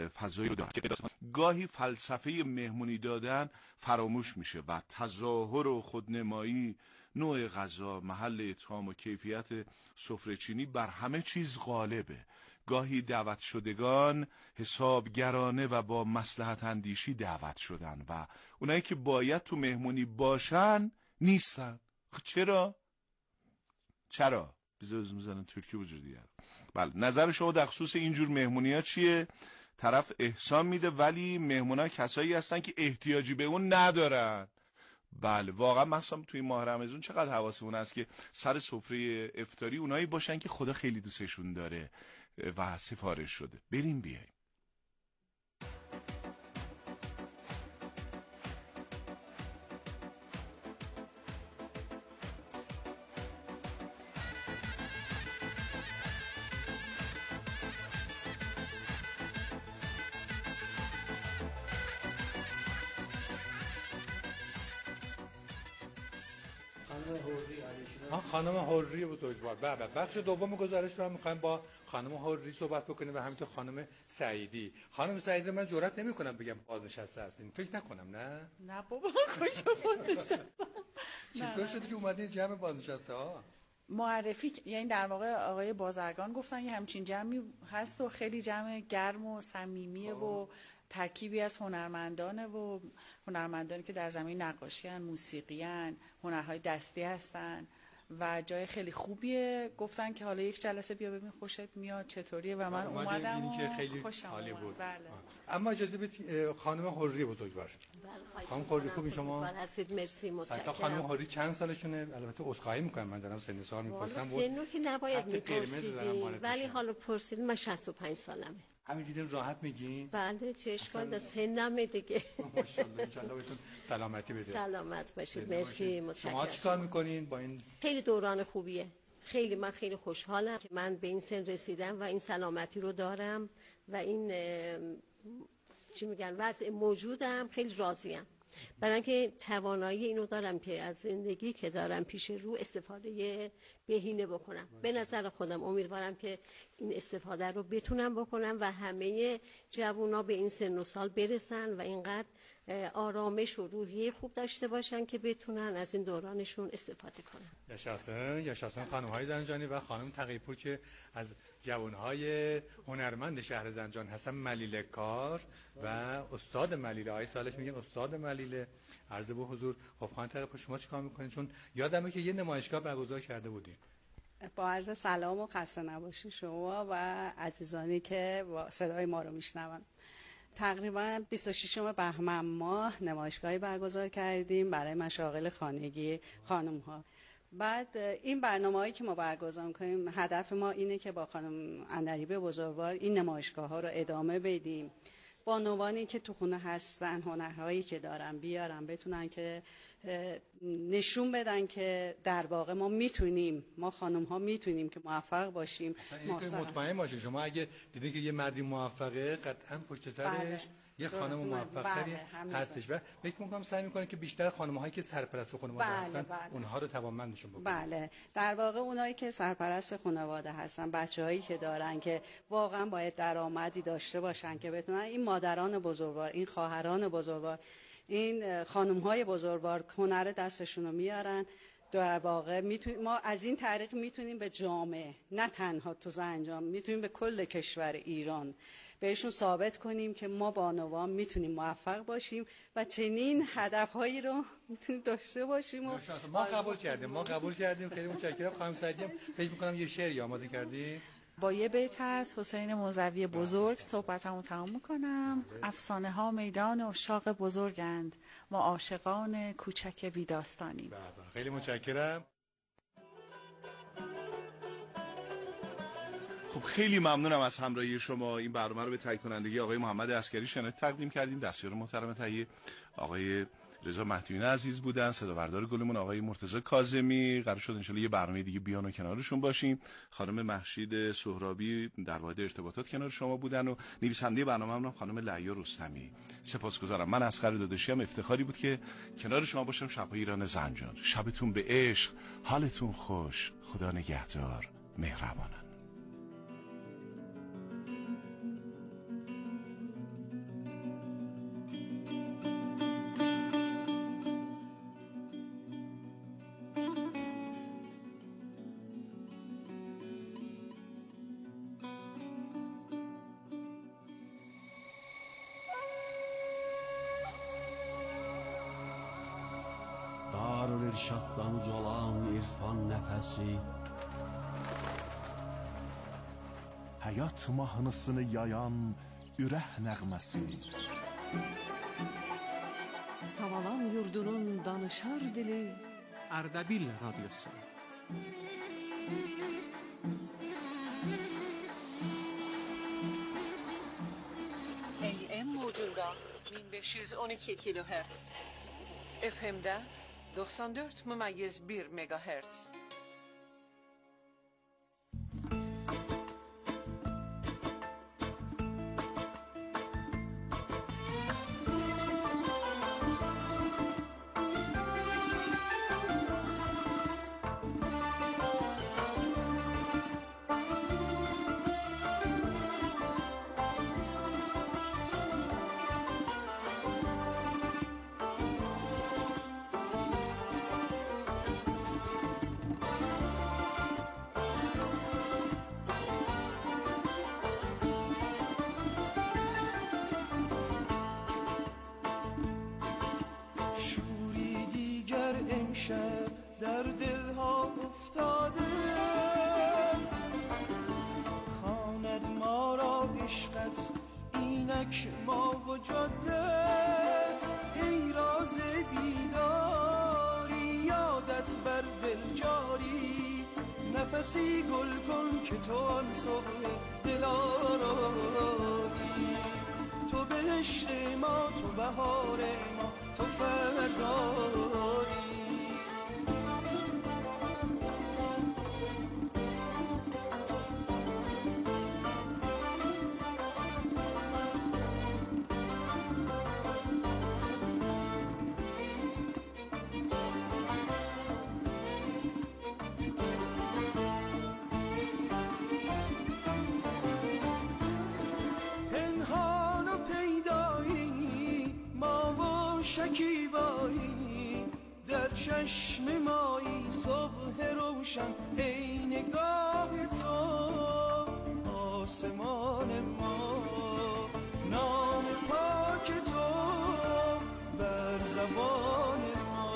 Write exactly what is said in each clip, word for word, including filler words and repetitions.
فضایی رو داره. گاهی فلسفه مهمونی دادن فراموش میشه و تظاهر و خودنمایی، نوع غذا، محل اطعام و کیفیت سفره چینی بر همه چیز غالبه. گاهی دعوت شدگان حسابگرانه و با مصلحت اندیشی دعوت شدن و اونایی که باید تو مهمونی باشن نیستن. چرا؟ چرا؟ بیزارز میزنن ترکی بجور دیگر. بله، نظر شما در خصوص اینجور مهمونی ها چیه؟ طرف احسان میده ولی مهمون ها کسایی هستن که احتیاجی به اون ندارن. بله واقعا مخصوصا توی ماه رمضان چقدر حواسمون هست که سر سفره افطاری اونایی باشن که خدا خیلی دوستشون داره و سفارش شده. بریم بیاییم. خانم حری بزرگوار. بله، بخش دوم گزارش رو می‌خوایم با خانم حری صحبت بکنیم و همینطور خانم سعیدی. خانم سعیدی من جرئت نمی‌کنم بگم بازنشسته هستین. فکر نکنم نه؟ نه بابا کجا بازنشستم. چطور شده که اومدین جمع بازنشسته ها؟ معرفی، یعنی در واقع آقای بازرگان گفتن یه همچین جمعی هست و خیلی جمع گرم و صمیمیه و ترکیبی از هنرمندانه و هنرمندانی که در زمین نقاشی ان، موسیقی ان، هنرهای دستی هستن و جای خیلی خوبیه. گفتن که حالا یک جلسه بیا ببین خوشت میاد چطوریه و من اومدم و که خیلی عالی بود. بله. اما اجازه بدید خانم حری بزرگوار. بله خانم حری خوبی شما؟ هستید؟ مرسی متشکرم. خانم حری چند سالشونه؟ البته عذرخواهی میکنم من دارم سن سال میپرسم. سنو که نباید میپرسیدین ولی حالا پرسیدین. من شصت و پنج سالمه. همینجوری راحت میگین؟ بله چه اشکال داره، سنم دیگه. ماشاءالله ان شاءالله بهتون سلامتی بده. سلامت باشید. مرسی متشکرم. شما چیکار میکنین با این؟ خیلی دوران خوبیه. خیلی من خیلی خوشحالم که من به این سن رسیدم و این سلامتی رو دارم و این چی میگن وضع موجودم. خیلی راضیم برای اینکه توانایی اینو دارم که از زندگی که دارم پیش رو استفاده بهینه بکنم. به نظر خودم امیدوارم که این استفاده رو بتونم بکنم و همه جوونا به این سن و سال برسن و اینقدر آرامش و روحیه خوب داشته باشن که بتونن از این دورانشون استفاده کنن. یشاسن یشاسن خانم‌های زنجانی و خانم تقی‌پور که از جوان‌های هنرمند شهر زنجان هستن، ملیله کار و استاد ملیله. آقای صالح میگن استاد ملیله. عرض به حضور. خب خانم تقی‌پور شما چیکار می‌کنید؟ چون یادمه که یه نمایشگاه برگزار کرده بودین. با عرض سلام و خسته نباشید شما و عزیزانی که با صدای ما رو میشنون. تقریبا بیست و ششم بهمن ماه نمایشگاهی برگزار کردیم برای مشاغل خانگی خانم ها. بعد این برنامه‌هایی که ما برگزار می‌کنیم هدف ما اینه که با خانم عندلیب بزرگوار این نمایشگاه ها رو ادامه بدیم. با نوانی که تو خونه هستن، هنرهایی که دارن بیارن بتونن که نشون بدن که در واقع ما میتونیم، ما خانم ها میتونیم که موفق باشیم. مطمئن باشید شما اگه دیدین که یه مردی موفقه قطعا پشت سرش بله. یه خانم موفق‌تری بله. هستش و فکر می‌کنم سعی می‌کنه که بیشتر خانم‌هایی که سرپرست خانواده بله. هستن بله. اونها رو توانمندشون بکنه. بله در واقع اونایی که سرپرست خانواده هستن، بچه‌هایی که دارن که واقعا باید درآمدی داشته باشن که بتونن این مادران بزرگوار، این خواهران بزرگوار، این خانم‌های بزرگوار هنر دستشون رو میارن. در واقع میتونیم ما از این طریق میتونیم به جامعه، نه تنها تو زنجان، میتونیم به کل کشور ایران بهشون ثابت کنیم که ما بانوان میتونیم موفق باشیم و چنین هدفهایی رو میتونیم داشته باشیم. و ما قبول کردیم ما قبول کردیم خیلی متشکرم. خانم سعیدی فکر می‌کنم یه شعری آماده کردی. با یه بیت از حسین موزوی بزرگ صحبتمو تمام میکنم. افسانه ها میدان عشاق بزرگند، ما عاشقان کوچک بی داستانیم. خیلی متشکرم. خب خیلی ممنونم از همراهی شما. این برنامه رو به تهیه کنندگی آقای محمد عسکری شنید تقدیم کردیم. دستیار محترم تهیه آقای رضا مهدیون عزیز بودن. صداوردار گلمون آقای مرتضی کاظمی. قرار شد ان شاءالله یه برنامه دیگه بیان و کنارشون باشیم. خانم محشید سهرابی در واحد ارتباطات کنار شما بودن و نویسنده برنامه‌مون خانم لعیا رستمی. سپاسگزارم. من اصغر داداشی هم افتخاری بود که کنار شما باشم. شب‌های ایران زنجان. شبتون به عشق، حالتون خوش. خدا نگهدار. مهربانن. Dilşaddan ucalan irfan nəfəsi. Həyat mahnısını yayan ürək nəğməsi. Savalan yurdunun danışar dili. Ardabil Radyosu. ای ام موجunda bin beş yüz on iki kilohertz. F M'de doksan dört mümeyiz bir megahertz. در دلها افتاده خواند ما را عشقت اینک ما و جاده ای راز بیداری یادت بر دل جاری نفسی گل کن که تو آن صبح دلارایی تو بهشت ما تو بهار ما تو فردایی شکیبایی در چشم مایی صبح روشن ای نگاه تو آسمان ما نام پاک تو بر زبان ما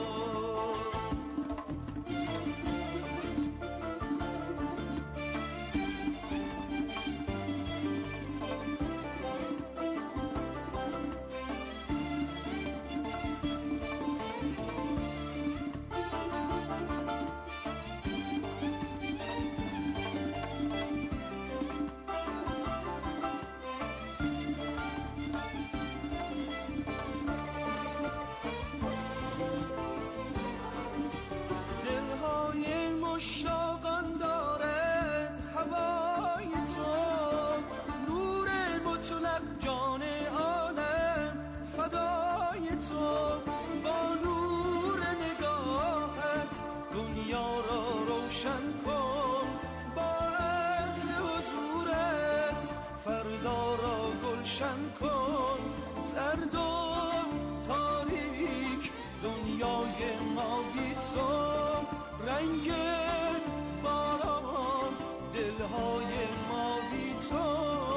مشتاقان دارد هوای تو نور مطلق جان عالم فدای تو با نور نگاهت دنیا را روشن کن با عطر حضورت فردا را گلشن کن سرد و تاریک دنیای ما بی تو رنگ باران دلهای ما بی تو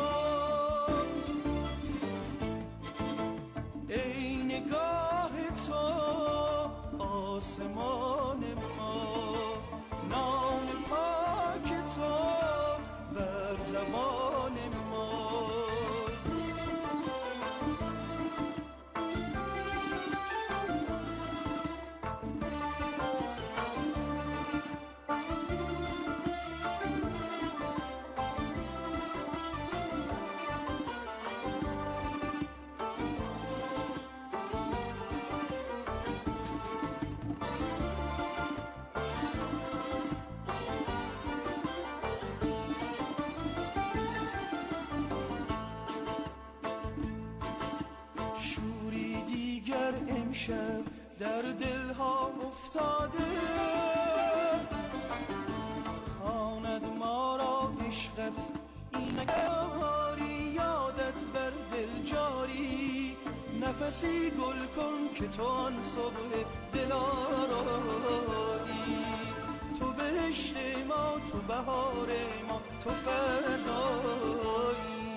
ای نگاه تو آسمان ما نام پاک تو بر زبان ما شوری دیگر امشب در دلها افتاده خواند ما را عشقت اینکاری یادت بر دل جاری نفسی گل کن که تو آن صبح دلارایی تو بهشت ما تو بهار ما تو فردایی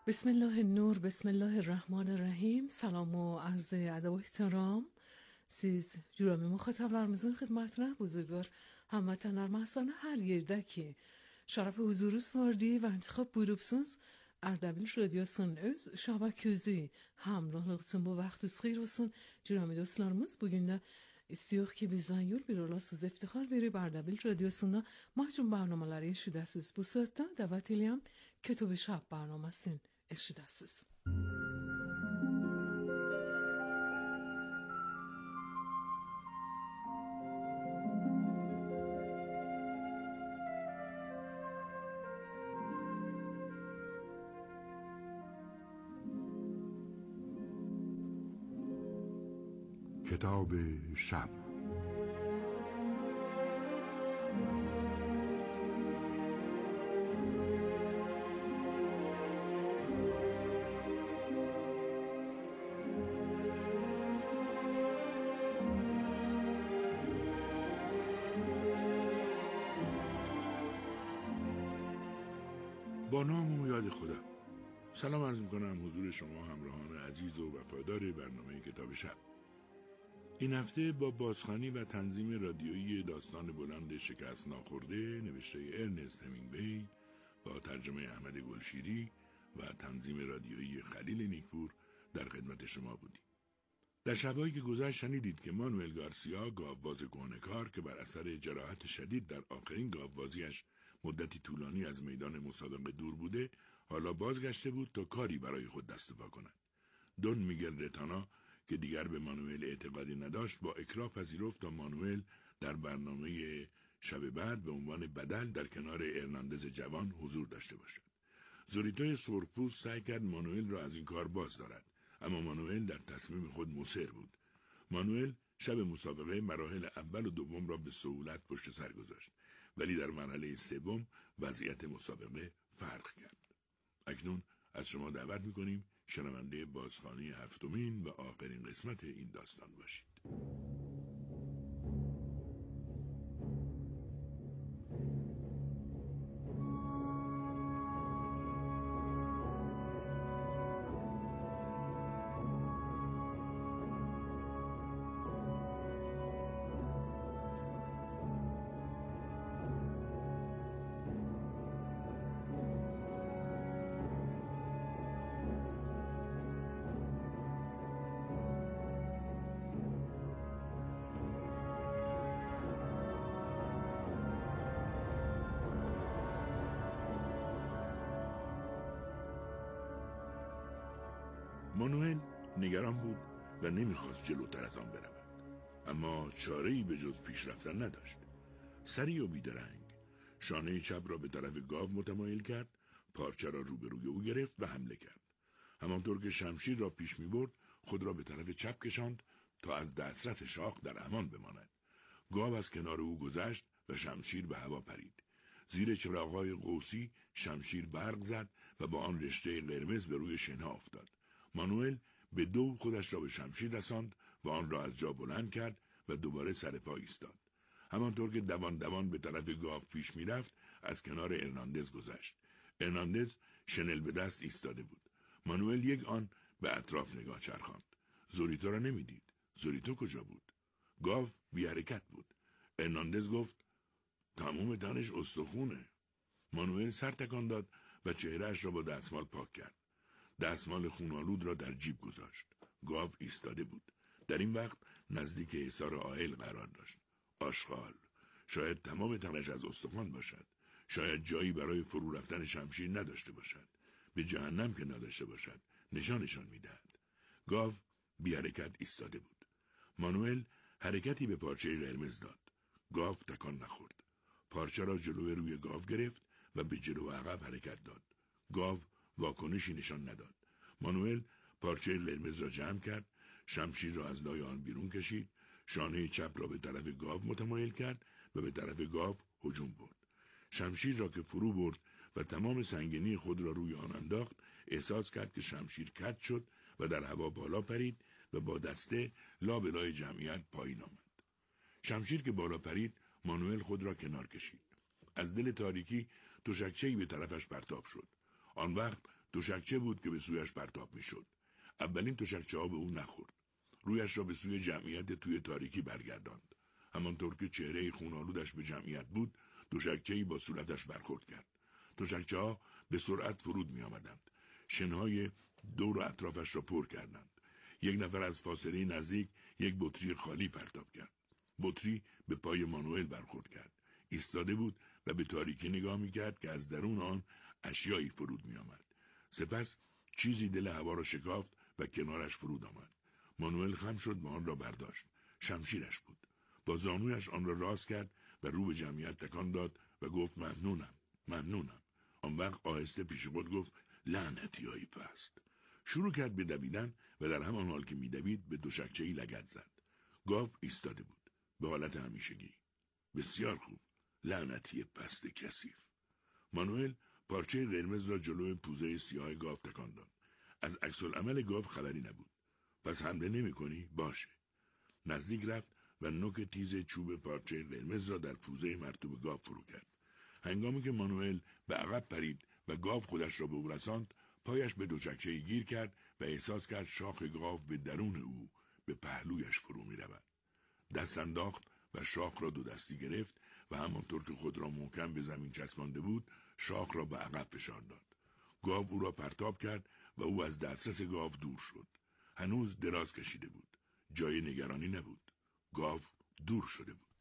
بسم الله النور، بسم الله الرحمن الرحیم. سلام و عرض ادب و احترام سیز جرامی مخاطب برمزون خدمتنا بزرگوار هموطنlar محسن her yerde ki şarap huzuruz vardı ve انتخاب buyurupsunuz Ardabil Radyosu'nun öz şabaközü hamrohlığısın bu vaxtuz xeyir olsun cürami dostlarımız. Bugün de istiyor ki bizden yol bir olasız iftihar verip Ardabil Radyosu'na mahcum barnamaları eşidəsiz. Bu saatte davet eləyəm Kötüb Şab barnamasını eşidəsiz. کتاب شب. با نام و یاد خدا. سلام عرض میکنم حضور شما همراهان عزیز و وفادار برنامه کتاب شب. این هفته با بازخوانی و تنظیم رادیویی داستان بلند شکست ناخورده نوشته ارنست همینگوی با ترجمه احمد گلشیری و تنظیم رادیویی خلیل نیکپور در خدمت شما بودیم. در شبایی که گذشت شنیدید که مانوئل گارسیا گاوباز کهنه‌کار که بر اثر جراحت شدید در آخرین گاوبازیش مدتی طولانی از میدان مسابقه دور بوده، حالا بازگشته بود تا کاری برای خود دست پا کند. دون میگل رتانا که دیگر به مانوئل اعتقادی نداشت با اکراه پذیرفت تا مانوئل در برنامه شب بعد به عنوان بدل در کنار ارناندز جوان حضور داشته باشد. زوریتوی سرخپوست سعی کرد مانوئل را از این کار باز دارد، اما مانوئل در تصمیم خود مصر بود. مانوئل شب مسابقه مراحل اول و دوم را به سهولت پشت سر گذاشت، ولی در مرحله سوم وضعیت مسابقه فرق کرد. اکنون از شما دعوت می‌کنیم شنونده بازخوانی هفتمین و آخرین قسمت این داستان باشید. مانوئل نگران بود و نمیخواست جلوتر از آن برود، اما چاره‌ای به جز پیش رفتن نداشت. سریع و بیدرنگ شانه چپ را به طرف گاو متمایل کرد، پارچه را روبروی او گرفت و حمله کرد. همانطور که شمشیر را پیش میبرد خود را به طرف چپ کشاند تا از دسترس شاخ در امان بماند. گاو از کنار او گذشت و شمشیر به هوا پرید. زیر چراغ‌های قوسی شمشیر برق زد و با آن رشته قرمز به روی شنها افتاد. مانوئل به دو خودش را به شمشیر رساند و آن را از جا بلند کرد و دوباره سر پا ایستاد. همانطور که دوان دوان به طرف گاو پیش می رفت از کنار ارناندز گذشت. ارناندز شنل به دست ایستاده بود. مانوئل یک آن به اطراف نگاه چرخاند. زوریتو را نمی دید. زوریتو کجا بود؟ گاو بی حرکت بود. ارناندز گفت تمام تنش استخونه. مانوئل سر تکان داد و چهرهش را با دستمال پاک کرد. دستمال خونالود را در جیب گذاشت. گاو ایستاده بود. در این وقت نزدیک حصار آئل قرار داشت. آشغال. شاید تمام تنش از استخوان باشد. شاید جایی برای فرو رفتن شمشیر نداشته باشد. به جهنم که نداشته باشد نشانشان میدهد. گاو بی حرکت ایستاده بود. مانوئل حرکتی به پارچه قرمز داد. گاو تکان نخورد. پارچه را جلوی روی گاو گرفت و به جلو و عقب حرکت داد. گاو واکنشی نشان نداد. مانوئل پارچه قرمز را جمع کرد، شمشیر را از لای آن بیرون کشید، شانه چپ را به طرف گاو متمایل کرد و به طرف گاو هجوم برد. شمشیر را که فرو برد و تمام سنگینی خود را روی آن انداخت، احساس کرد که شمشیر کج شد و در هوا بالا پرید و با دسته لابلای جمعیت پایین آمد. شمشیر که بالا پرید، مانوئل خود را کنار کشید. از دل تاریکی تشکچه‌ای به طرفش پرتاب شد. آن وقت تشکچه بود که به سویش پرتاب میشد. اولین تشکچه ها به او نخورد. رویش را به سوی جمعیت توی تاریکی برگرداند. همانطور که چهره خونالودش به جمعیت بود، تشکچه‌ای با صورتش برخورد کرد. تشکچه ها به سرعت فرود می آمدند. شنهای دور و اطرافش را پر کردند. یک نفر از فاصله نزدیک یک بطری خالی پرتاب کرد. بطری به پای مانوئل برخورد کرد. ایستاده بود و به تاریکی نگاه می کرد که از درون آن اشیایی فرود می آمد. سپس چیزی دل هوا را شکافت و کنارش فرود آمد. مانوئل خم شد و آن را برداشت. شمشیرش بود. با زانویش آن را راست کرد و رو به جمعیت تکان داد و گفت ممنونم، ممنونم. آن وقت آهسته پیش خود گفت لعنتی هایی پست. شروع کرد به دویدن و در همان حال که می‌دوید به تشکچه‌ای لگد زد. گاو ایستاده بود به حالت همیشگی. بسیار خوب، لعنتی پست کثیف. مانوئل پارچه قرمز را جلوی پوزه سیاه گاو تکان داد. از عکس‌العمل گاو خبری نبود. پس حمله نمی‌کنی؟ باشه. نزدیک رفت و نوک تیز چوب پارچه قرمز را در پوزه مرطوب گاو فرو کرد. هنگامی که مانوئل به عقب پرید و گاو خودش را به او رساند، پایش به تشکچه گیر کرد و احساس کرد شاخ گاو به درون او به پهلویش فرو می رود. دست انداخت و شاخ را دو دستی گرفت و همانطور که خود را محکم به زمین چسبانده بود، شاخ را به عقب فشار داد. گاو او را پرتاب کرد و او از دسترس گاو دور شد. هنوز دراز کشیده بود. جای نگرانی نبود. گاو دور شده بود.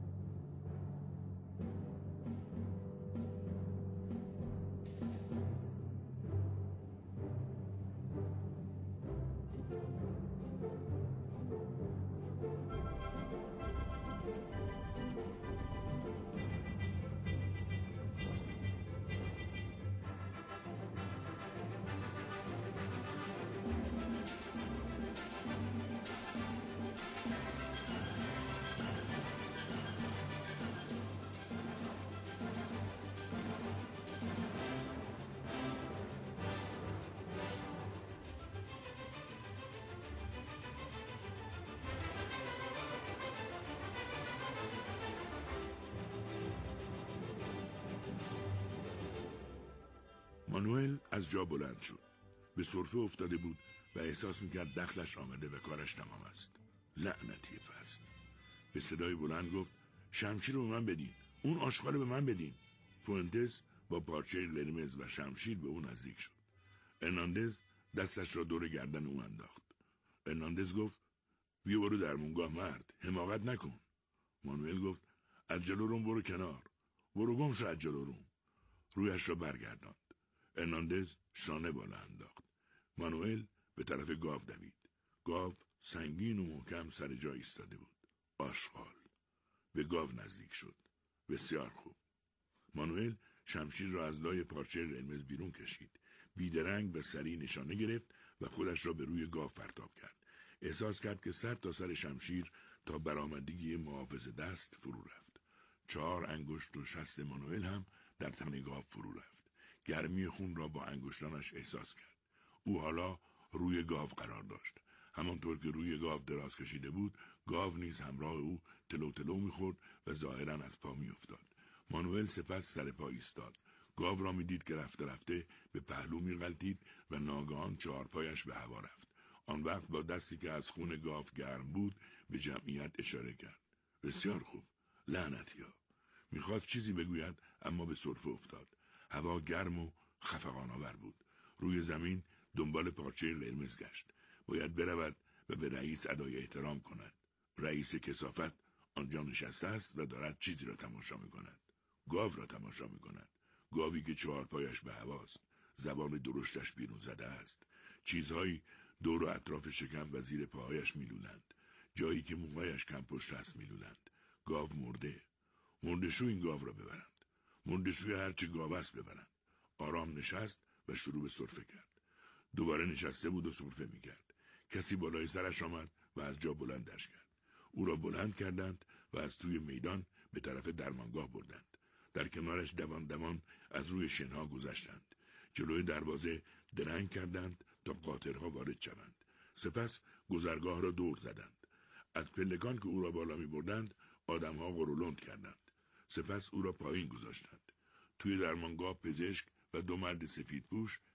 مانوئل از جا بلند شد. به سرفه افتاده بود و احساس میکرد دخلش آمده و کارش تمام است. لعنتی پست. به صدای بلند گفت شمشیر رو به من بدین. اون آشغال به من بدین. فوئنتس با پارچه قرمز و شمشیر به اون نزدیک شد. ارناندز دستش را دور گردن او انداخت. ارناندز گفت بیا برو در مونگاه مرد. حماقت نکن. مانوئل گفت از جلو روم برو کنار. برو گم شو از جلو روم. رویش را برگرداند. ارناندز شانه بالا انداخت. مانوئل به طرف گاو دوید. گاو سنگین و محکم سر جای ایستاده بود. آشغال. به گاو نزدیک شد. بسیار خوب. مانوئل شمشیر را از لای پارچه قرمز بیرون کشید. بیدرنگ و سریع نشانه گرفت و خودش را به روی گاو پرتاب کرد. احساس کرد که سر تا سر شمشیر تا برآمدگی محافظ دست فرو رفت. چهار انگشت و شست مانوئل هم در تن گاو فرو رفت. گرمی خون را با انگشتانش احساس کرد. او حالا روی گاو قرار داشت. همانطور که روی گاو دراز کشیده بود، گاو نیز همراه او تلو تلو می‌خورد و ظاهراً از پا می‌افتاد. مانوئل سپس سر پا ایستاد. گاو را می‌دید که رفته رفته به پهلو می‌غلتید و ناگهان چهارپایش به هوا رفت. آن وقت با دستی که از خون گاو گرم بود به جمعیت اشاره کرد. بسیار خوب. لعنتی‌ها. می‌خواست چیزی بگوید اما به سرفه افتاد. هوا گرم و خفقان‌آور بود. روی زمین دنبال پارچه قرمز گشت. باید برود و به رئیس ادای احترام کند. رئیس کثافت آنجا نشسته است و دارد چیزی را تماشا می‌کند. گاو را تماشا می‌کند. گاوی که چهار پایش به هواست. زبان درشتش بیرون زده است. چیزهایی دور و اطراف شکم و زیر پاهایش میلولند. جایی که موهایش کم پشت است میلولند. گاو مرده. مردشو این گاو را ببرند. مردشوی هرچه گاو است ببرند. آرام نشست و شروع به سرفه کرد. دوباره نشسته بود و سرفه می‌کرد. کسی بالای سرش آمد و از جا بلندش کرد. او را بلند کردند و از توی میدان به طرف درمانگاه بردند. در کنارش دوان دوان از روی شنها گذشتند. جلوی دروازه درنگ کردند تا قاطرها وارد شوند. سپس گذرگاه را دور زدند. از پلکان که او را بالا می بردند آدمها غرولند کردند. سپس او را پایین گذاشتند. توی درمانگاه پزشک و دو مرد سفید پوش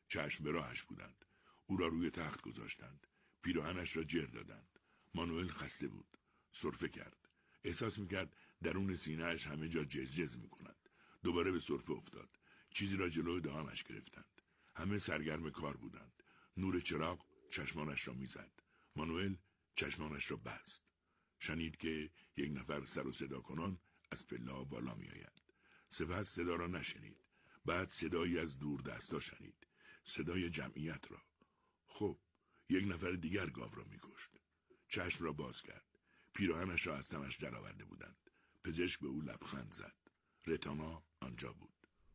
چشم به راهش بودند. او را روی تخت گذاشتند. پیراهنش را جر دادند. مانوئل خسته بود. سرفه کرد. احساس میکرد درون سینه‌اش همه جا جز جز میکند. دوباره به سرفه افتاد. چیزی را جلوی دهانش گرفتند. همه سرگرم کار بودند. نور چراغ چشمانش را میزد. مانوئل چشمانش را بست. شنید که یک نفر سر و صدا کنان از پله‌ها بالا میآید. سپس صدا را نشنید. بعد صدایی از دور دستا شنید. صدای جمعیت را. خب، یک نفر دیگر گاو را میکشت. چشم را باز کرد. پیراهنش را از تنش درآورده بودند. پزشک به او لبخند زد. رتانا آنجا بود.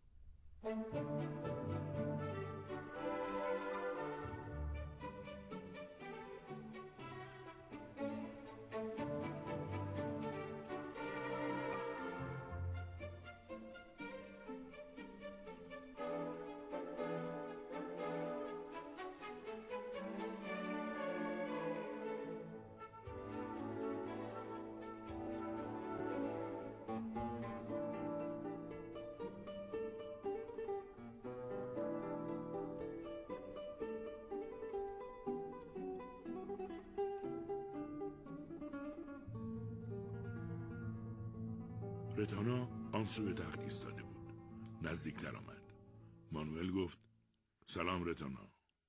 رتانا آن سوی تخت ایستاده بود. نزدیکتر آمد. مانوئل گفت سلام رتانا.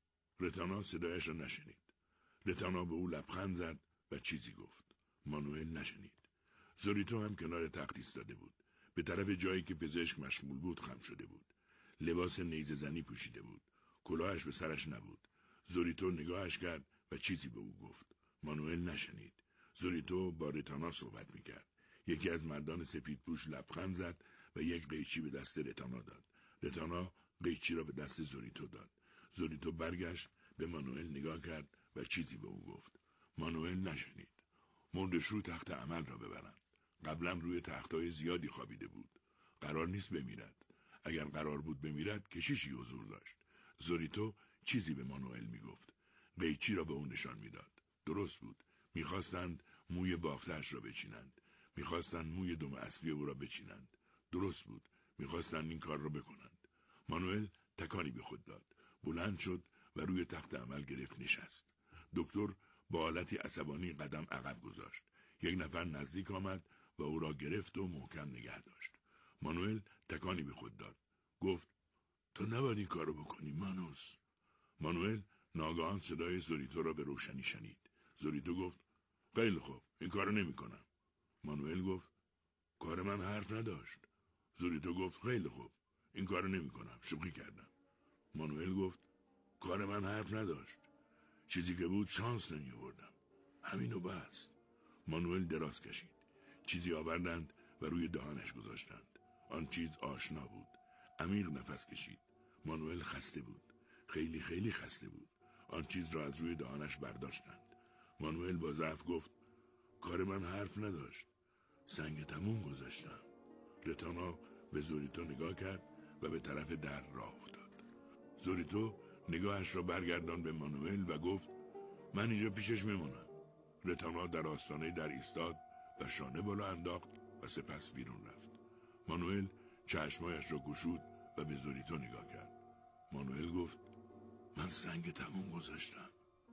رتانا صدایش را نشنید. رتانا به او لبخند زد و چیزی گفت. مانوئل نشنید. زوریتو هم کنار تخت ایستاده بود. به طرف جایی که پزشک مشغول بود خم شده بود. لباس نیزه زنی پوشیده بود. کلاهش به سرش نبود. زوریتو نگاهش کرد و چیزی به او گفت. مانوئل نشنید. زوریتو با رتانا صحبت میکرد. یکی از مردان سپید پوش لبخند زد و یک قیچی به دست رتانا داد. رتانا قیچی را به دست زوریتو داد. زوریتو برگشت، به مانوئل نگاه کرد و چیزی به او گفت. مانوئل نشنید. مردش رو تخت عمل را ببرند. قبلا روی تختای زیادی خوابیده بود. قرار نیست بمیرد. اگر قرار بود بمیرد کشیشی حضور داشت. زوریتو چیزی به مانوئل میگفت. قیچی را به اون نشان میداد. درست بود. میخواستند موی بافتش را بچینند. میخواستند موی دم اصلی او را بچینند. درست بود. میخواستند این کار را بکنند. مانوئل تکانی به خود داد. بلند شد و روی تخت عمل گرفت نشست. دکتر با حالتی عصبانی قدم عقب گذاشت. یک نفر نزدیک آمد و او را گرفت و محکم نگه داشت. مانوئل تکانی به خود داد. گفت تو نباید این کارو بکنی مانوس. مانوئل ناگهان صدای زوریتو را به روشنی شنید. زوریتو گفت خیلی خوب، این کارو نمی‌کنم. مانوئل گفت کار من حرف نداشت. زوریتو گفت خیلی خوب، این کارو نمی‌کنم، شوخی کردم. مانوئل گفت کار من حرف نداشت. چیزی که بود شانس نمی‌آوردم. همینو بس. مانوئل دراز کشید. چیزی آوردند و روی دهانش گذاشتند. آن چیز آشنا بود. عمیق نفس کشید. مانوئل خسته بود. خیلی خیلی خسته بود. آن چیز را از روی دهانش برداشتند. مانوئل با ضعف گفت کار من حرف نداشت. سنگ تموم گذاشتم. رتانا به زوریتو نگاه کرد و به طرف در راه افتاد. زوریتو نگاهش را برگردان به مانوئل و گفت من اینجا پیشش میمونم. رتانا در آستانه در ایستاد و شانه بالا انداخت و سپس بیرون رفت. مانوئل چشمایش را گشود و به زوریتو نگاه کرد. مانوئل گفت من سنگ تموم گذاشتم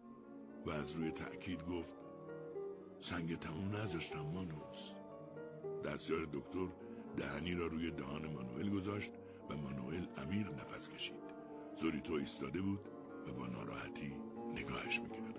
و از روی تأکید گفت سنگ تموم نذاشتم مانوس. دستیار دکتر دهنی را روی دهان مانوئل گذاشت و مانوئل عمیق نفس کشید. زوریتو ایستاده بود و با ناراحتی نگاهش میکرد.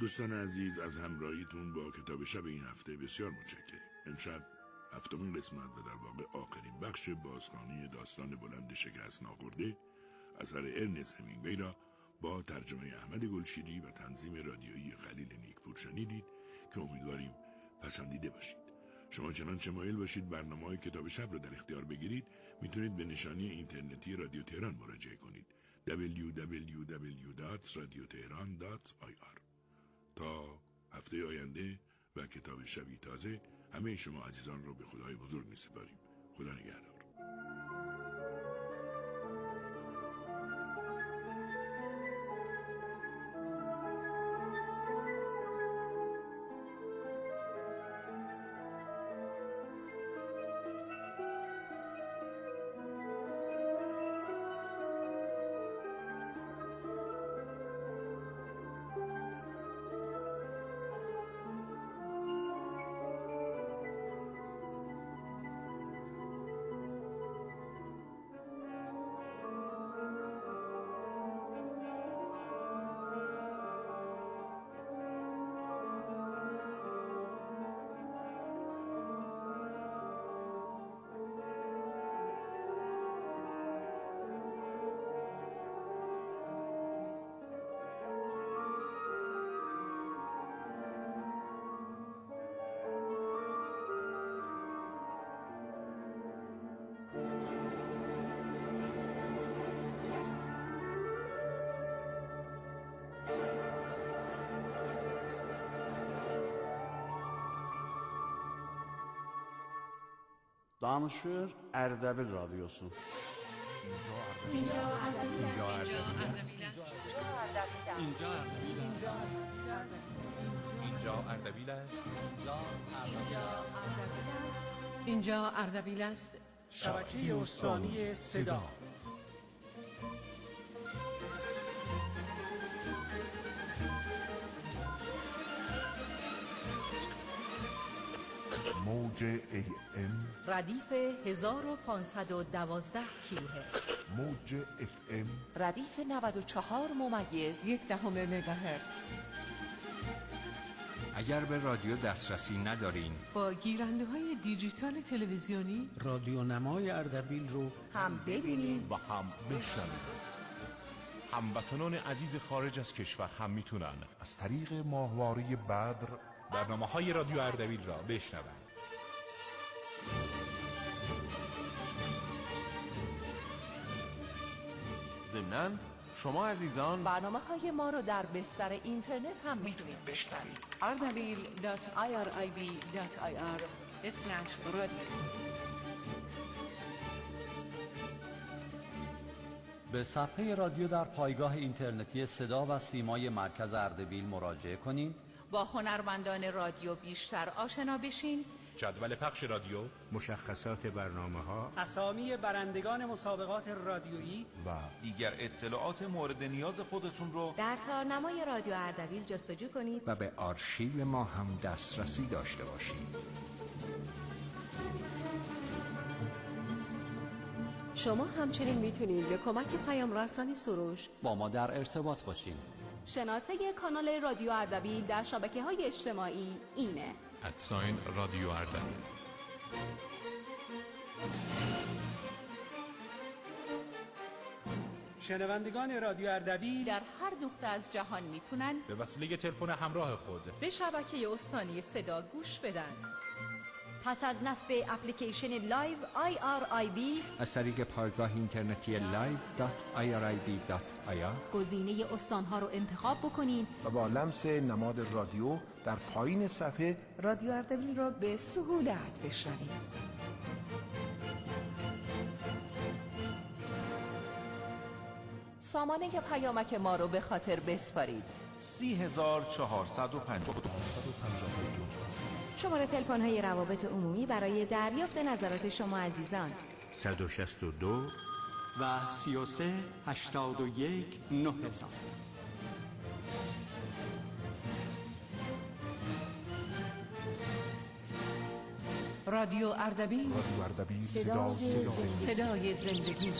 دوستان عزیز، از همراهیتون با کتاب شب این هفته بسیار متشکریم. امشب هفتمین قسمت و در واقع آخرین بخش بازخوانی داستان بلند شکست ناخورده اثر ارنست همینگوی را با ترجمه احمد گلشیری و تنظیم رادیویی خلیل نیکپور شنیدید که امیدواریم پسندیده باشید. شما چنانچه مایل باشید برنامه‌های کتاب شب را در اختیار بگیرید، میتونید به نشانی اینترنتی رادیو تهران مراجعه کنید دبلیو دبلیو دبلیو دات رادیو تهران دات آی آر. تا هفته آینده و کتاب شبی تازه، همه شما عزیزان را به خدای بزرگ می‌سپاریم. خدا نگهدار. Danışır Erdebil Radyosu. اینجا اردبیل اینجا اردبیل است. اینجا اردبیل است. شبکه استانی صدا. موج ای ام ردیف هزار و پانصد و دوازده کیلوهرتز. موج اف ام ردیف نود و چهار ممیز یک دهم مگاهرتز. اگر به رادیو دسترسی ندارین، با گیرنده های دیجیتال تلویزیونی رادیو نمای اردبیل رو هم ببینید و هم بشنوید. هموطنان عزیز خارج از کشور هم میتونن از طریق ماهواره بدر برنامه‌های رادیو اردبیل را بشنوند. ضمناً شما عزیزان برنامه‌های ما رو در بستر اینترنت هم میتونید بشنوید. اردبیل دات آی آر آی بی دات آی آر اسلش رادیو. به صفحه رادیو در پایگاه اینترنتی صدا و سیمای مرکز اردبیل مراجعه کنید. با هنرمندان رادیو بیشتر آشنا بشین. جدول پخش رادیو، مشخصات برنامه‌ها، اسامی برندگان مسابقات رادیویی و دیگر اطلاعات مورد نیاز خودتون رو در تارنمای رادیو اردبیل جستجو کنید و به آرشیو ما هم دسترسی داشته باشید. شما همچنین میتونید به کمک پیام رسانی سروش با ما در ارتباط باشین. شناسه کانال رادیو اردبیل در شبکه‌های اجتماعی اینه: ادساین رادیو اردبیل. شنوندگان رادیو اردبیل در هر نقطه از جهان میتونن به وسیله تلفن همراه خود به شبکه استانی صدا گوش بدن. پس از نصب اپلیکیشن لایو آی آر آی بی از طریق پایگاه اینترنتی لایو دات آی آر آی بی دات آی آر گزینه استانها رو انتخاب بکنین و با لمس نماد رادیو در پایین صفحه رادیو اردبیل رو به سهولت بشنوید. سامانه پیامک ما رو به خاطر بسپارید: سی هزار چهارصد و پنجاه و دو. شماره تلفن های روابط عمومی برای دریافت نظرات شما عزیزان: صد و شصت و دو و سی و سه هشتاد و یک نه هزار. رادیو اردبیل، رادیو اردبیل، صدا صدای زندگی.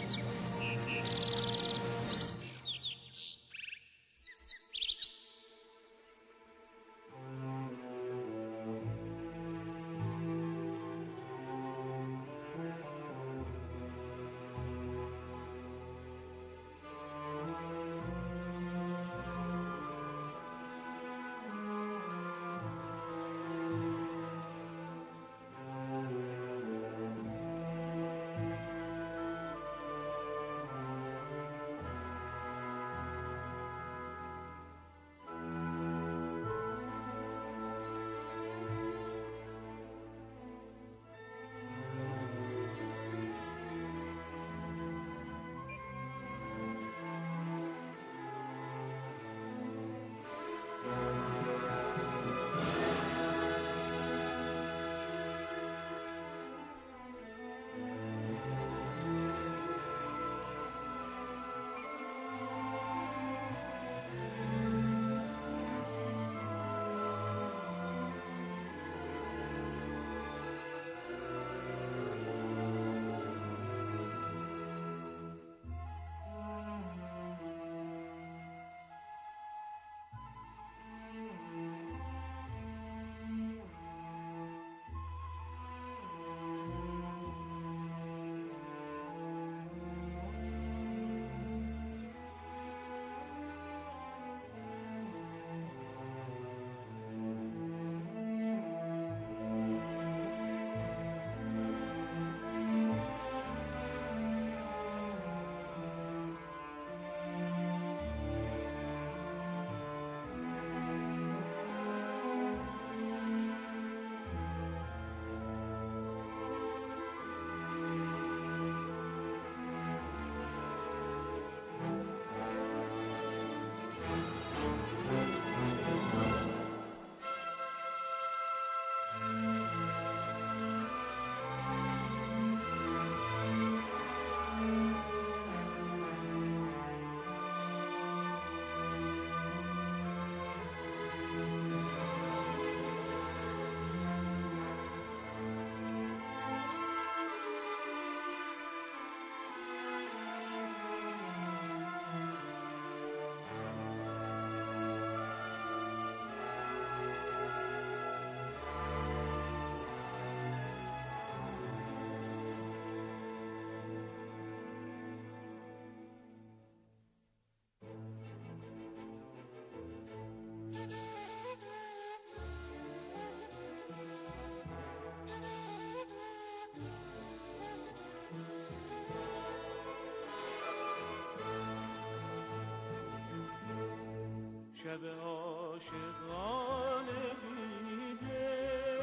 شب عاشقانه بیده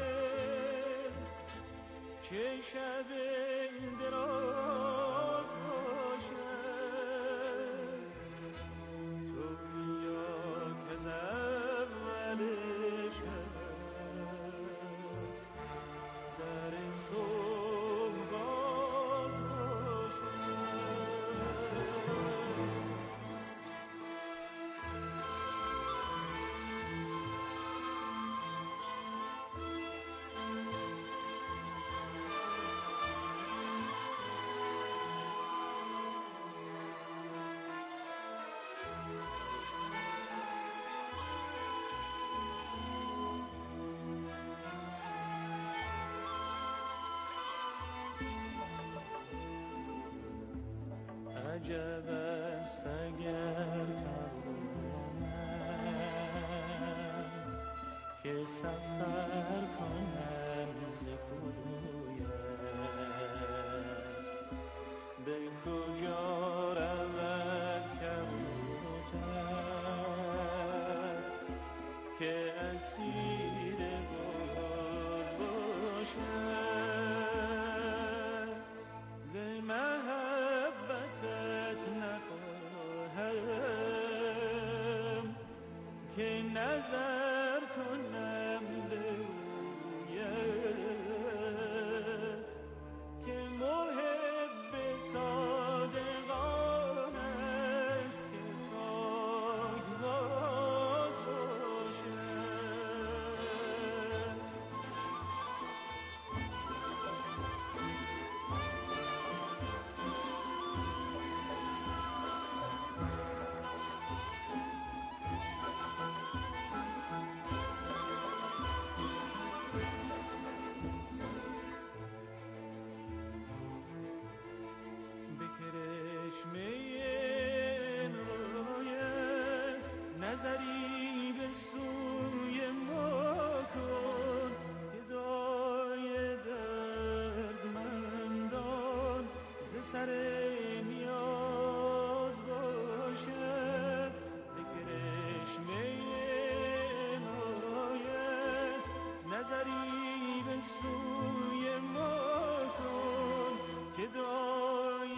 که شب دراز باشه تو بیا که از اول شب در صبح باز باشه عجب است اگر توانم که سفر کنم ز کویت به کجا رود کبوتر که اسیر باز باشد ز محبتت نخواهم که نظر کنم به رویت که محب صادقان است که پاک باز باشد به کرشمه عنایت نظری به سوی ما کن که دای دردمندان ز سر نیاز باشد به کرشمه عنایت نظری به سوی ما کن که دای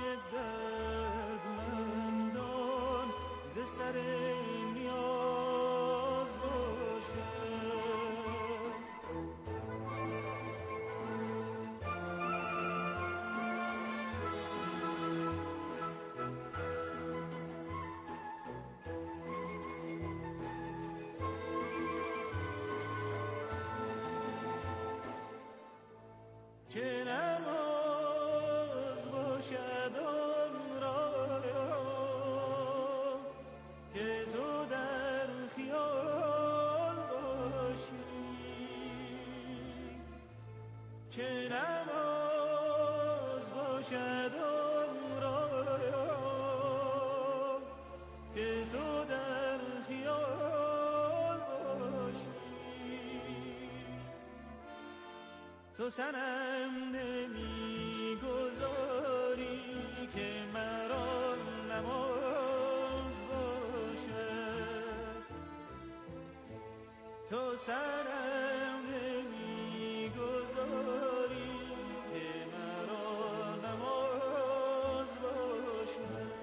دردمندان ز سر نیاز باشد که نماز باشد آن را که تو در خیال باشی که نماز باشد آن را که تو در خیال باشی تو سنم نمی گذاری که مرا نماز باشد تو سنم نمی گذاری که مرا نماز باشد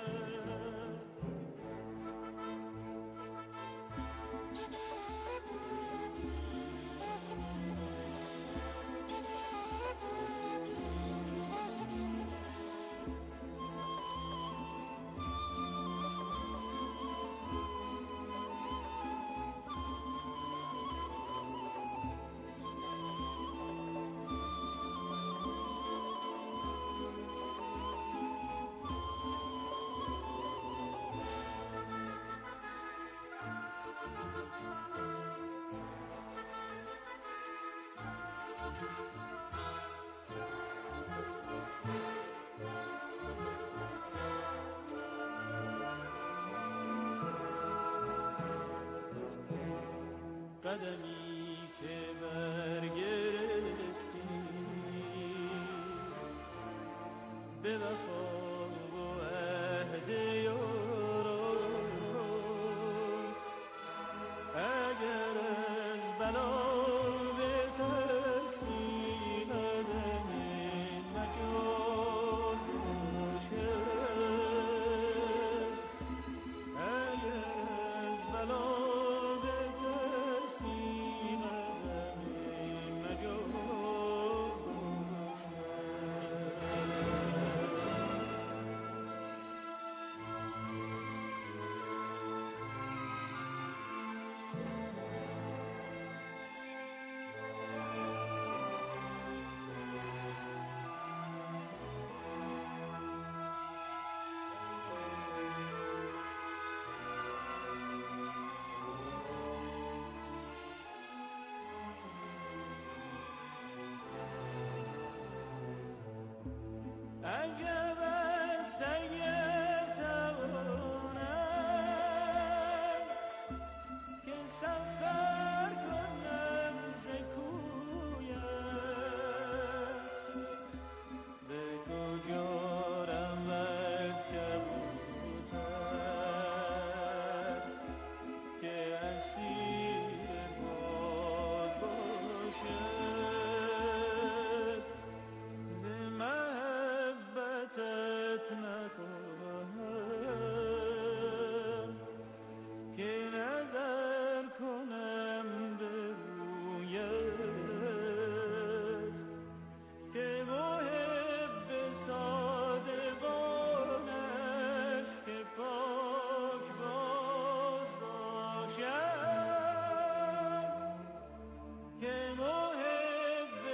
قدمی که برگرفتی به وفا و عهد یاران عجب است اگر توانم که سفر کنم ز کویت به کجا رود کبوتر که اسیر باز باشد ز محبتت نخواهم که نظر کنم به رویت که محب صادقان است که پاک باز باشد که محب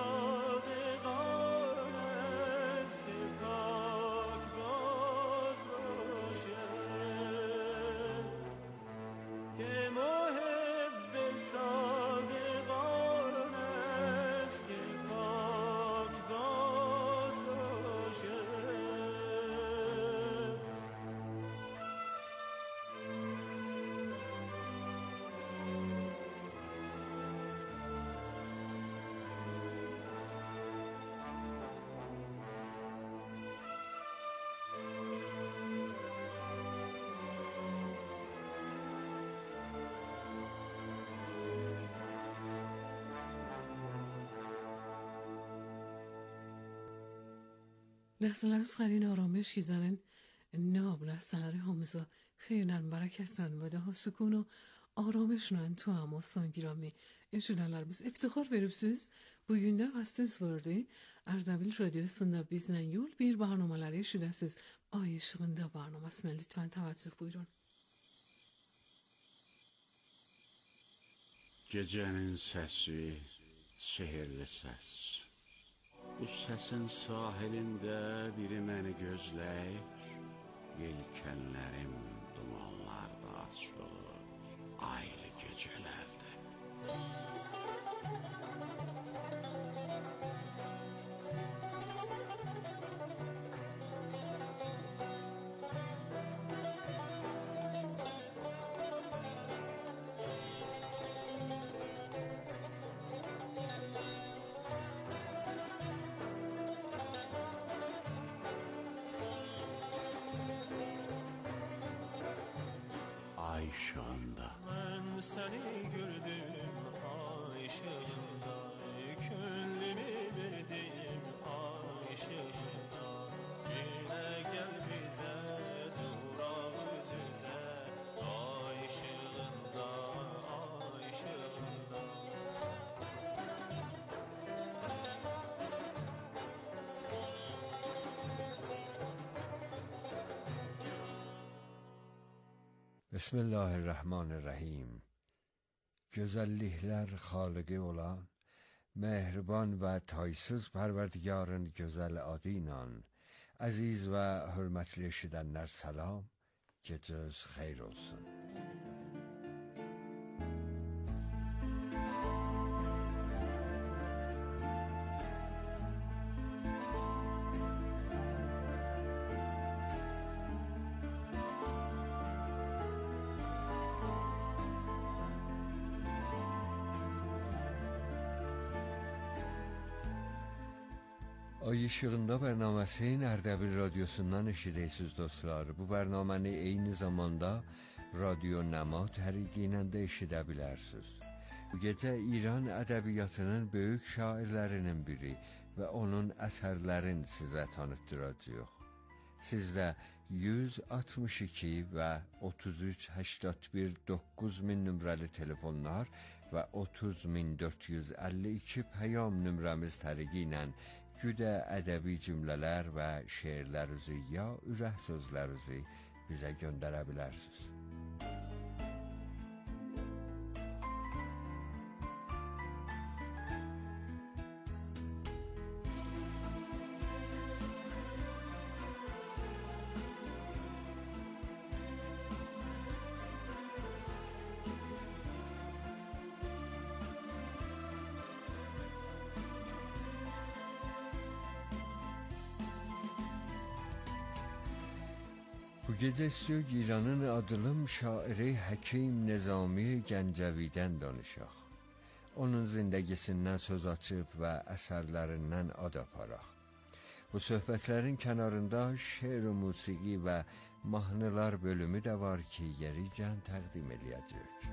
صادقان است که پاک باز باشد که محب صادقان است که پاک باز باشد. لحظه خرین آرامش که زنن ناب لحظه حامزا خیلی نرم برکتن و daha sükun و آرامشla tu amastan girami eşunalarımız iftihar veripsiz bugün de vasıtız vardı Ardabil Radyosu'nda bizden yol bir barnamaları şüdesiz ay ışığında barnamasına lütfen tevazzüh buyurun. Gecenin sesi, sehirli ses. Bu sesin sahilinde biri məni gözləyir. Yelkenlerim dumanlarda açılır aylı gecelerde. Ay ışığında Ben seni gördüm ay ışığında, gönlümü verdim ay ışığında. Yine gel bize duraq yüz yüze ay ışığında, ay ışığında. Bismillahirrahmanirrahim. Gözəlliklər xaliqi olan, mehriban və taysız pərverdigarın gözəl adı ilə, əziz və hörmətli eşidənlər salam, gecəniz xeyir olsun. Ay ışığında bərnaməsinin Ərdəbil Radyosu'ndan eşidəysiniz dostlar. Bu bərnaməni eyni zamanda Radyo Nəma təriqi ilə də eşidə bilərsiniz. Bu gecə İran ədəbiyyatının böyük şairlərinin biri və onun əsərlərini sizə tanıtdıracağıq. Sizdə yüz altmış iki və otuz üç səksən bir doqquz min nömrəli telefonlar və otuz min dörd yüz əlli iki pəyam nömrəmiz təriqi ilə güdə ədəbi cümlələr və şeirlərinizi ya ürək sözlərinizi bizə göndərə bilərsiniz. Bu gecə istiyor İranın adılım şairi Həkim Nizami Gəncəvidən danışaq. Onun zindagisindən söz açıb və əsərlərindən ad aparaq. Bu söhbətlərin kənarında şeir və musiqi və mahnılar bölümü də var ki, yericən təqdim edəcəyik.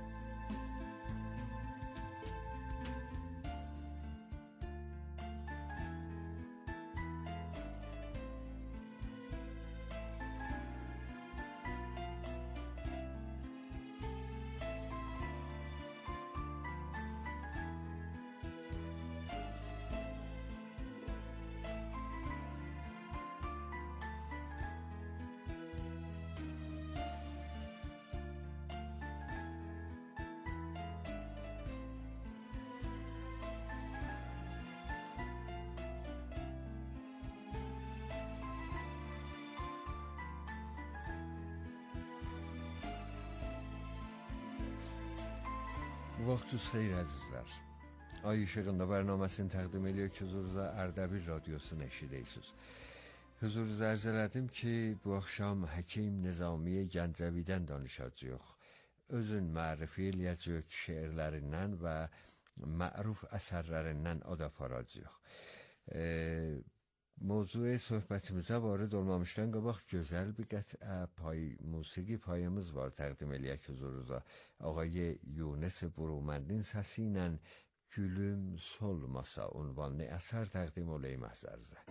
Vaxtınız xeyir əzizlər. Ay İşığında bərnaməsini təqdim ediyor ki, huzurunuza Ərdəbil Radiosunu eşidirsiniz. Huzurunuza ərz elədim ki, bu axşam Həkim Nizami Gəncəvidən danışacağıq. Özün mərifə eləyəcək şeirlərindən və məruf əsərlərindən ad aparacağıq. Eee Mövzuya söhbətimizə varid olmamışdan qabaq gözəl bir qətə pay, musiqi payımız var təqdim eləyək huzurunuza. Ağay Yunus Buruməndin səsi ilə Gülüm Solmasa unvanlı əsər təqdim oleyim əsərizə.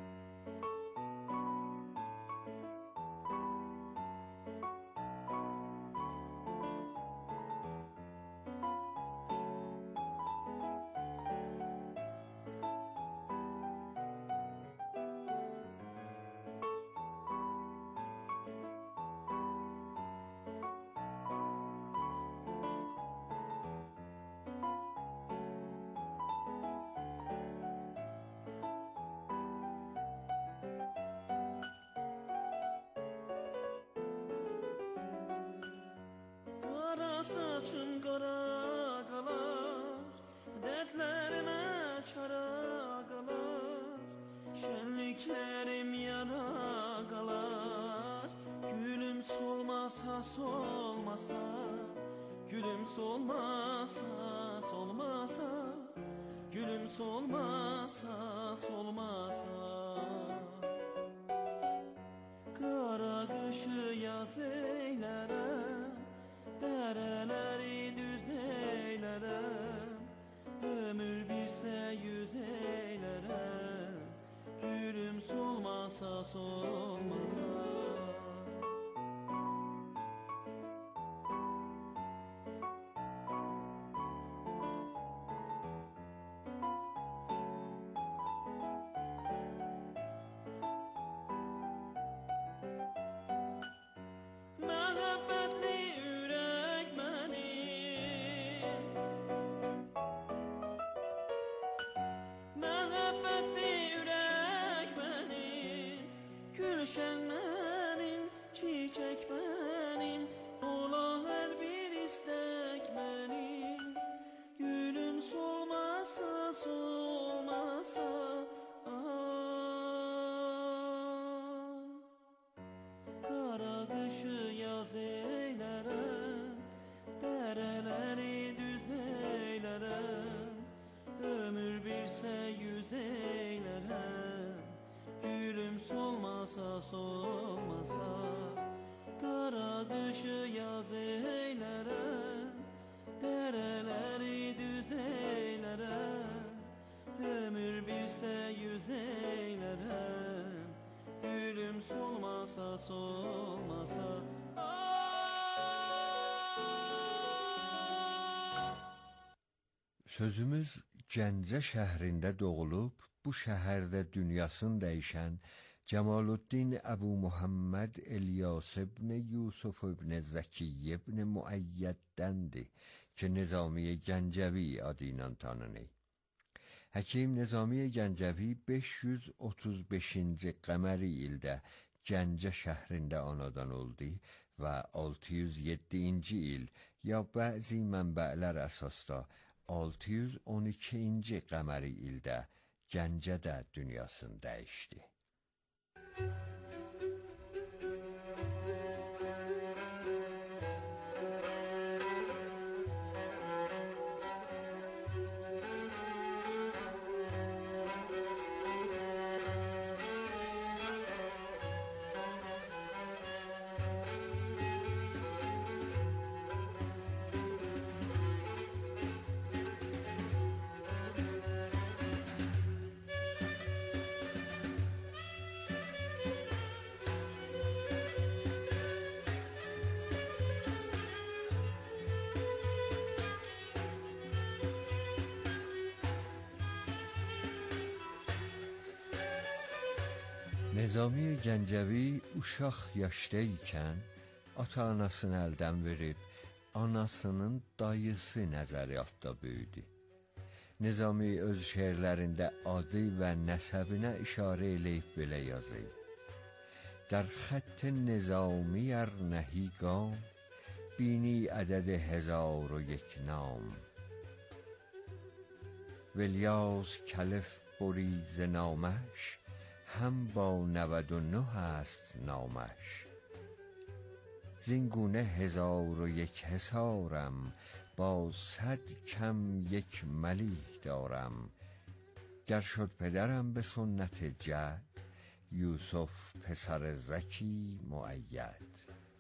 Saçım qara qalar, dərdlərimə çara qalar, şənliklərim yara qalar. Gülüm solmasa solmasa, gülüm solmasa solmasa, gülüm solmasa solmasa. Qara qışı yaz eylərəm, dərələri düz eylərəm, ömür birsə yüz eylərəm, gülüm solmasa solmasa. Gülşen benim, çiçek benim, ola her bir istek benim. Gülüm solmasa solmasa, ah. Kara kışı yaz eylerem, dereleri düz eylerem, ömür birse yüz eylerem. Gülüm solmasa solmasa, kara kışı yaz eylerem, dereleri düz eylerem, ömür birse yüz eylerem. Gülüm solmasa solmasa, Sözümüz Gəncə şəhrində doğulub, bu şəhərdə dünyasını dəyişən Cəmaluddin Əbu Muhammed İlyas ibn Yusuf ibn Zəkiy ibn Müəyyəddəndir ki, Nizami Gəncəvi adı ilə tanınır. Həkim Nizami Gəncəvi beş yüz otuz beşinci qəməri ildə Gəncə şəhrində anadan oldu və altı yüz yeddinci il ya bəzi mənbələr əsasda altı yüz on ikinci qəməri ildə Gəncədə dünyasını dəyişdi. Nizami Gəncəvi uşaq yaşdayken ata-anasını əldən verib, anasının dayısı nəzəriyyatda böyüdü. Nizami öz şeirlərində adı və nəsəbinə işarə eləyib belə yazır. در خط نظامی ار نهی گام بینی عدد هزار و یک نام ولیاس کلف بری ز نامش هم با نود و نه است نامش زینگونه هزار و یک حصارم با صد کم یک ملیح دارم گر شد پدرم به سنت جد یوسف پسر زکی مؤید.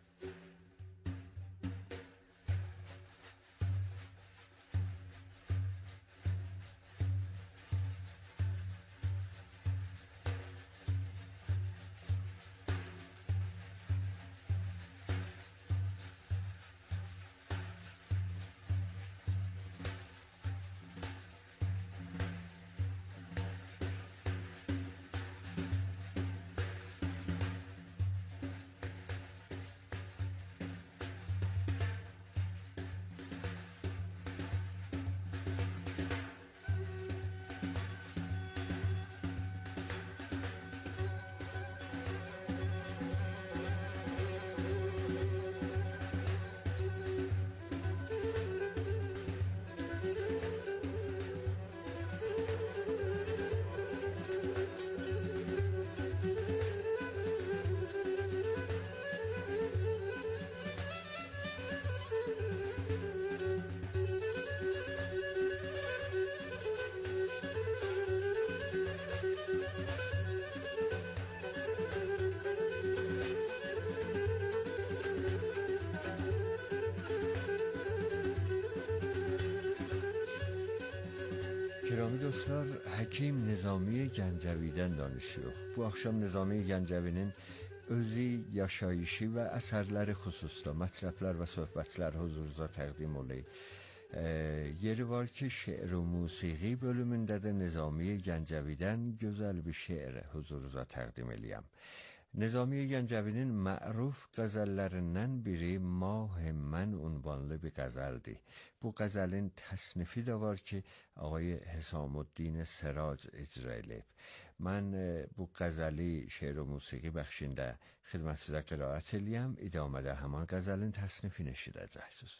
Gürami dostlar, Həkim Nizami Gəncəvidən danışıyor. Bu axşam Nizami Gəncəvinin özü, yaşayışı və əsərləri xüsusda mətləblər və söhbətlər huzurunuza təqdim olunur. E, yeri var ki, şeir və musiqi bölümündə də Nizami Gəncəvidən gözəl bir şeir huzurunuza təqdim eləyəm. Nizami Gəncəvinin məruf qəzəllərindən biri Mah Mən unvanlı bir qəzəldir. Bu qəzəlin təsnifi də var ki, ağay Həsamuddin Sirac icra edib. Mən e, bu qəzəli şeir və musiqi bəxşində xidmətinizə qiraət eləyəm. İdamədə həman qəzəlin təsnifini eşidəcəksiniz.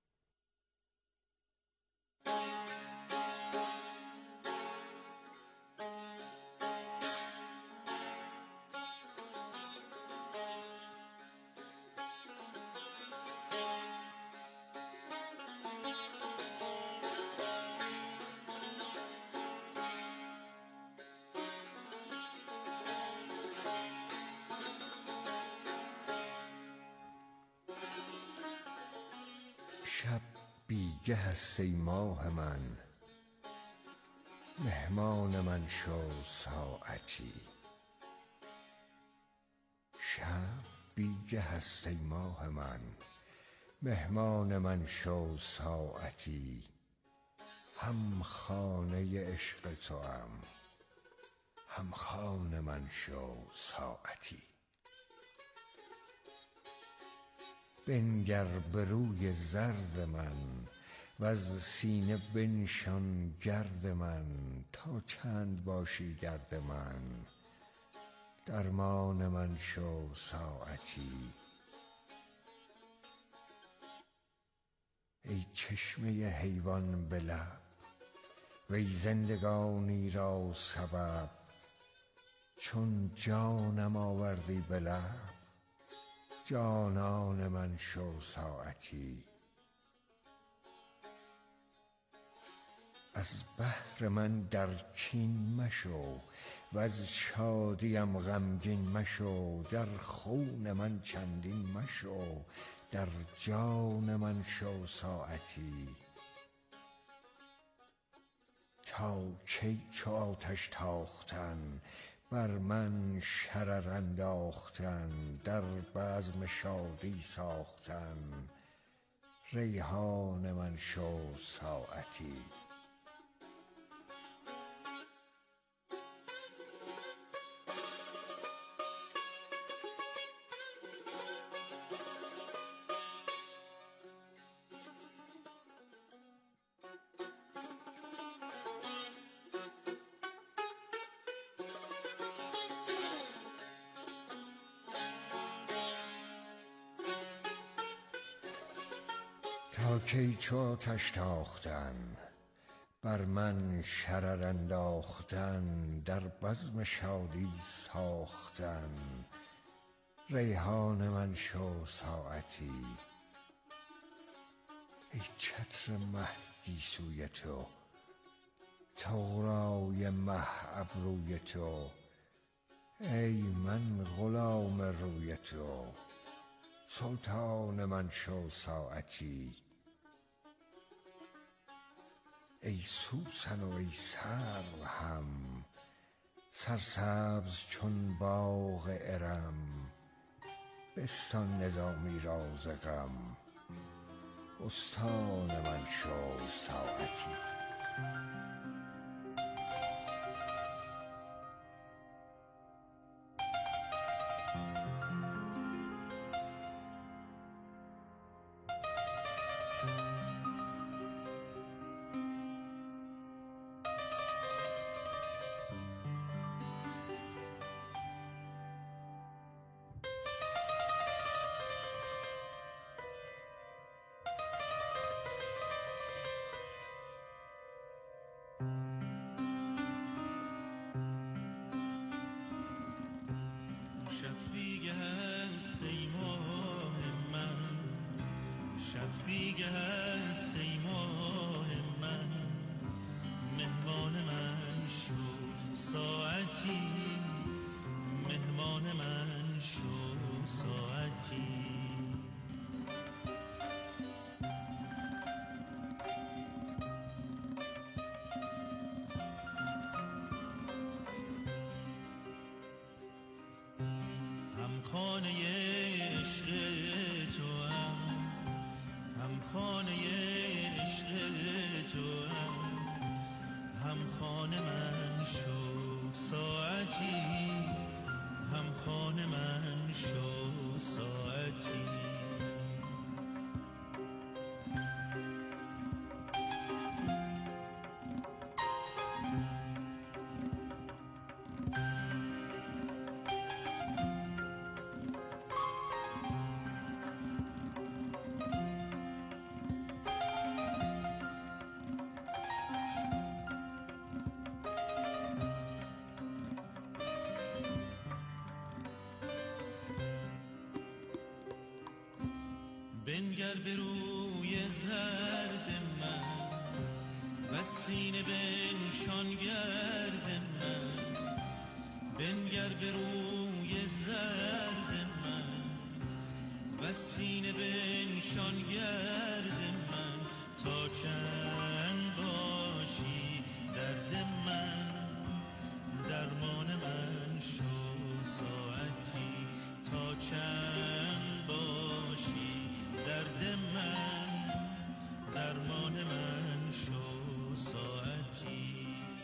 شب بیگه است ای ماه من مهمان من شو ساعتی شب بیگه است ای ماه من مهمان من شو ساعتی هم خانه عشق توام هم خانه من شو ساعتی بنگر به روی زرد من و از سینه بنشان گرد من تا چند باشی گرد من درمان من شو ساعتی ای چشمه حیوان به لب وی زندگانی را سبب چون جانم آوردی به لب جانان من شو ساعتی از بحر من در کین مشو و از شادیم غمگین مشو در خون من چندین مشو در جان من شو ساعتی تا کی چو آتش تاختن بر من شرر انداختن در بزم شادی ساختن ریحان من شو ساعتی تا کی چو آتش تاختن، بر من شرر انداختن، در بزم شادی ساختن. ریحان من شو ساعتی، ای چتر مه گیسوی تو، طغرای مه ابروی تو. ای من غلام روی تو، سلطان من شو ساعتی. ای سوسن و ای سرو هم، سرسبز چون باغ ارم. بستان نظامی را ز غم، بستان من شو ساعتی. شفیق هست ای ماه من، شفیق هست ای ماه من. مهمان من شو ساعتی، مهمان من شو ساعتی. خانه عشق تو هم، هم خانه عشق تو هم. هم خانه من شو ساعتی، هم خانه من شو ساعتی. بنگر به روی زرد من، و سینه بنشان گرد من. بنگر به روی زرد من، و سینه بنشان گرد من. تا چند باشی درد من، درمان من شو ساعتی. تا چند باشی درد من، درمان من شو ساعتی.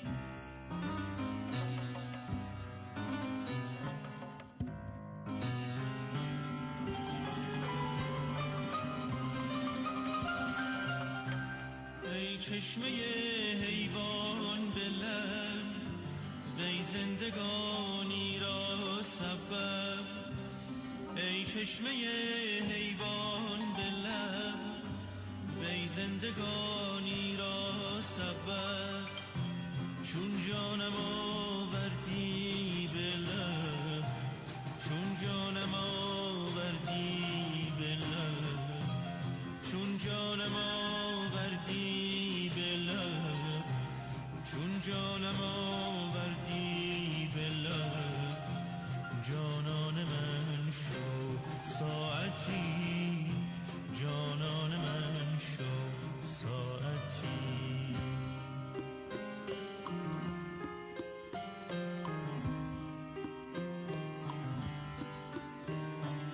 ای چشمه حیوان به لب، وی زندگانی را سبب. ای چشمه حیوان به لب، وی زندگانی را سبب. چون جانم آوردی به لب، چون جانم آوردی به لب. چون جانم آوردی به لب، چون جانم آوردی به لب. جانان من شو ساعتی.